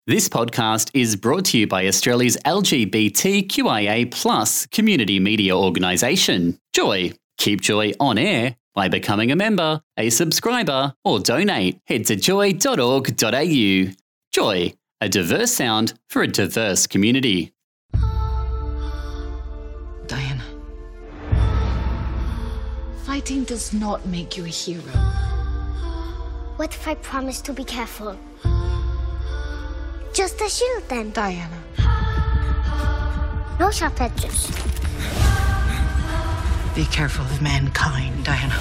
This podcast is brought to you by Australia's LGBTQIA+ community media organisation, Joy. Keep Joy on air by becoming a member, a subscriber, or donate. Head to joy.org.au. Joy, a diverse sound for a diverse community. Diana, fighting does not make you a hero. What if I promise to be careful? Just a shield then. Diana. No sharp edges. Be careful of mankind, Diana.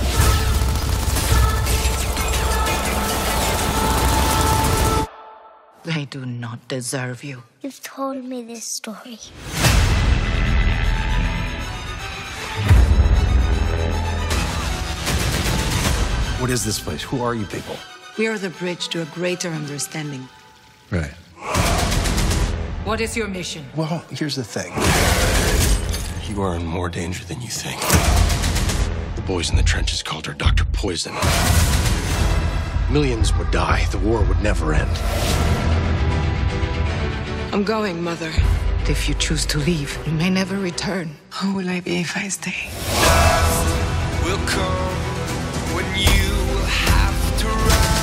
They do not deserve you. You've told me this story. What is this place? Who are you people? We are the bridge to a greater understanding. Right. What is your mission? Well, here's the thing. You are in more danger than you think. The boys in the trenches called her Dr. Poison. Millions would die. The war would never end. I'm going, Mother. If you choose to leave, you may never return. Who will I be if I stay? Will come when you will have to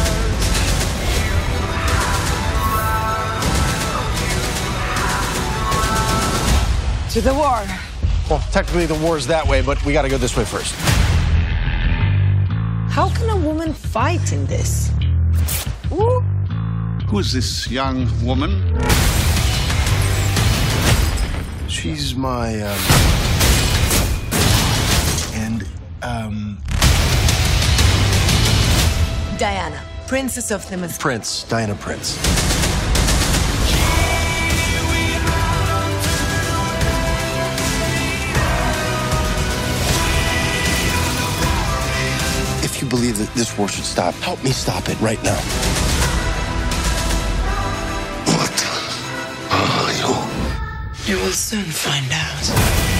rise. To the war. Well, technically the war's that way, but we gotta go this way first. How can a woman fight in this? Ooh. Who's this young woman? She's my, Diana, Princess of the Mist. Prince. Diana Prince. If you believe that this war should stop, help me stop it right now. What are you? You will soon find out.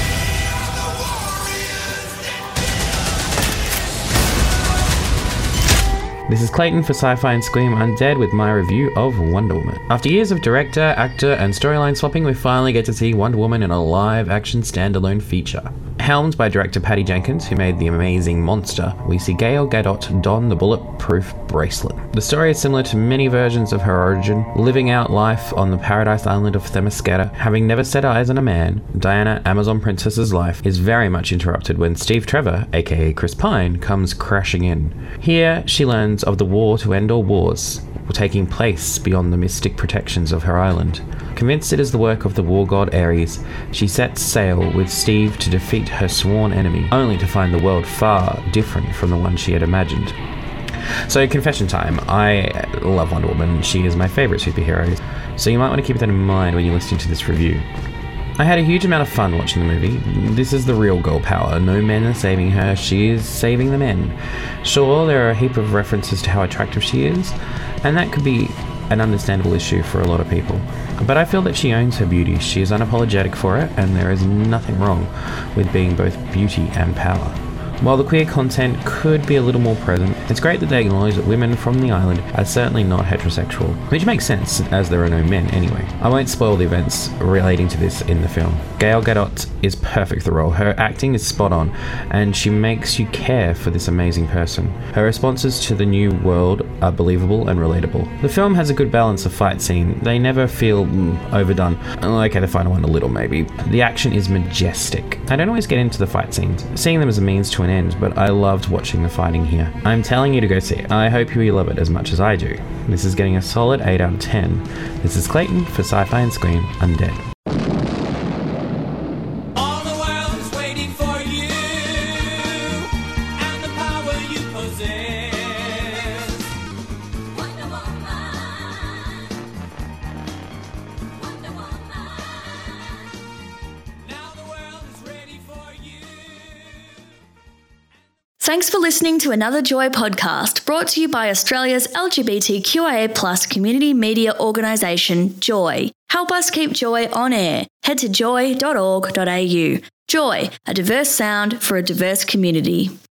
This is Clayton for Sci-Fi and Scream Undead with my review of Wonder Woman. After years of director, actor, and storyline swapping, we finally get to see Wonder Woman in a live-action standalone feature. Helmed by director Patty Jenkins, who made The Amazing Monster, we see Gal Gadot don the bulletproof bracelet. The story is similar to many versions of her origin, living out life on the paradise island of Themyscira. Having never set eyes on a man, Diana, Amazon Princess's life is very much interrupted when Steve Trevor, aka Chris Pine, comes crashing in. Here, she learns of the war to end all wars, taking place beyond the mystic protections of her island. Convinced it is the work of the war god Ares, she sets sail with Steve to defeat her sworn enemy, only to find the world far different from the one she had imagined. So, confession time. I love Wonder Woman. She is my favourite superhero, so you might want to keep that in mind when you're listening to this review. I had a huge amount of fun watching the movie. This is the real girl power. No men are saving her, she is saving the men. Sure, there are a heap of references to how attractive she is, and that could be an understandable issue for a lot of people. But I feel that she owns her beauty, she is unapologetic for it, and there is nothing wrong with being both beauty and power. While the queer content could be a little more present, it's great that they acknowledge that women from the island are certainly not heterosexual, which makes sense as there are no men anyway. I won't spoil the events relating to this in the film. Gal Gadot is perfect for the role. Her acting is spot on, and she makes you care for this amazing person. Her responses to the new world are believable and relatable. The film has a good balance of fight scene. They never feel overdone. Okay, the final one a little maybe. The action is majestic. I don't always get into the fight scenes, seeing them as a means to an end, but I loved watching the fighting here. I'm telling you to go see it. I hope you love it as much as I do. This is getting a solid 8 out of 10. This is Clayton for Sci-Fi and Scream Undead. All the world is waiting for you and the power you possess. Wonder Woman. Wonder Woman. Now the world is ready for you. Thanks for listening to another Joy podcast brought to you by Australia's LGBTQIA+ community media organisation, Joy. Help us keep Joy on air. Head to joy.org.au. Joy, a diverse sound for a diverse community.